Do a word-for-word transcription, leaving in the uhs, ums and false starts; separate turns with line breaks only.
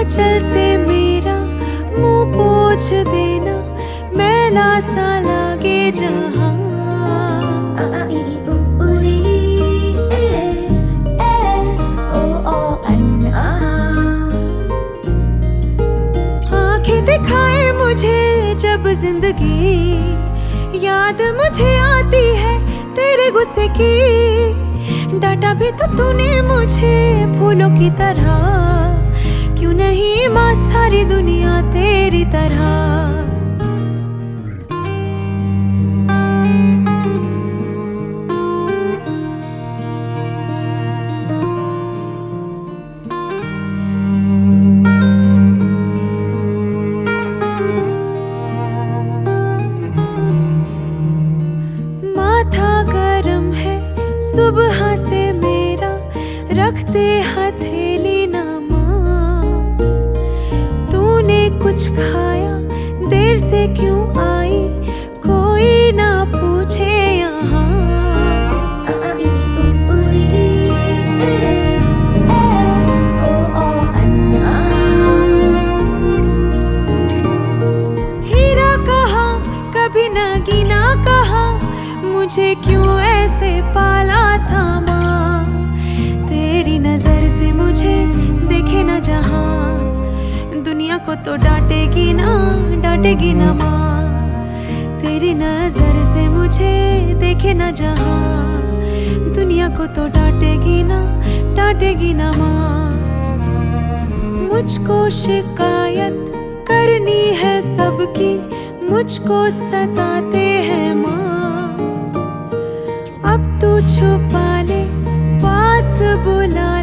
आंचल से मेरा मुंह पोंछ देना, मैला सा लागे जहां। आंखें दिखाए मुझे जब जिंदगी, याद मुझे आती है तेरे गुस्से की। डांटा भी तो तूने मुझे फूलों की तरह, क्यों नहीं माँ सारी दुनिया तेरी तरह। सुबह से मेरा रखते हथेली ना माँ, तूने कुछ खाया देर से क्यों आई, कोई ना पूछे यहाँ। हीरा कहा कभी नगीना कहा, मुझे क्यों ऐसे पाला था माँ। तेरी नजर से मुझे देखे ना जहां, दुनिया को तो डांटेगी ना डांटेगी ना माँ। तेरी नजर से मुझे देखे ना जहां, दुनिया को तो डांटेगी ना डांटेगी ना माँ। मुझको शिकायत करनी है सबकी, मुझको सताते हैं माँ। अब तू छुपा ले पास बुला